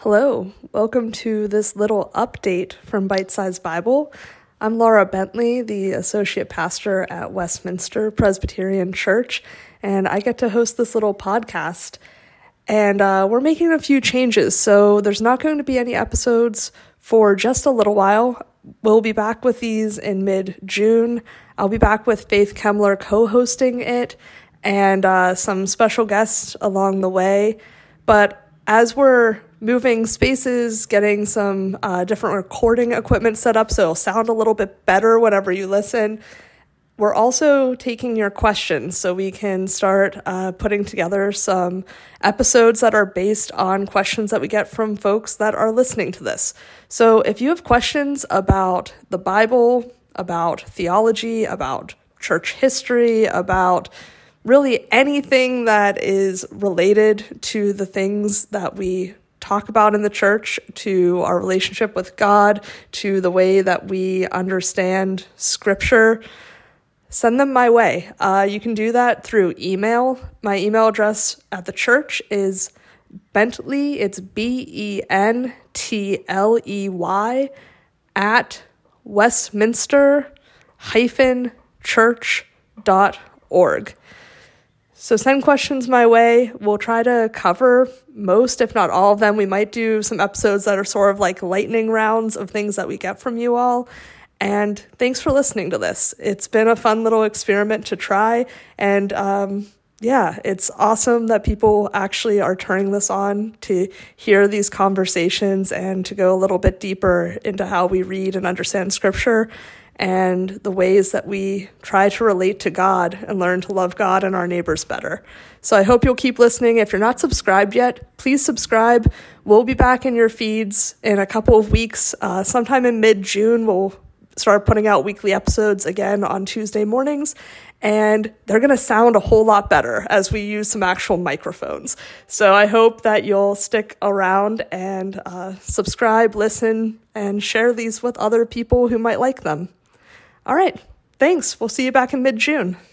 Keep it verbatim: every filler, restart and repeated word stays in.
Hello, welcome to this little update from Bite Size Bible. I'm Laura Bentley, the Associate Pastor at Westminster Presbyterian Church, and I get to host this little podcast. And uh, we're making a few changes, so there's not going to be any episodes for just a little while. We'll be back with these in mid-June. I'll be back with Faith Kemmler co-hosting it, and uh, some special guests along the way. But as we're moving spaces, getting some uh, different recording equipment set up so it'll sound a little bit better whenever you listen, we're also taking your questions so we can start uh, putting together some episodes that are based on questions that we get from folks that are listening to this. So if you have questions about the Bible, about theology, about church history, about really anything that is related to the things that we talk about in the church, to our relationship with God, to the way that we understand Scripture, send them my way. Uh, you can do that through email. My email address at the church is Bentley, it's B E N T L E Y, at westminster dash church dot org. So send questions my way. We'll try to cover most, if not all of them. We might do some episodes that are sort of like lightning rounds of things that we get from you all. And thanks for listening to this. It's been a fun little experiment to try. And um, yeah, it's awesome that people actually are turning this on to hear these conversations and to go a little bit deeper into how we read and understand Scripture and the ways that we try to relate to God and learn to love God and our neighbors better. So I hope you'll keep listening. If you're not subscribed yet, please subscribe. We'll be back in your feeds in a couple of weeks. Uh, sometime in mid-June, we'll start putting out weekly episodes again on Tuesday mornings, and they're going to sound a whole lot better as we use some actual microphones. So I hope that you'll stick around and uh, subscribe, listen, and share these with other people who might like them. All right, thanks. We'll see you back in mid-June.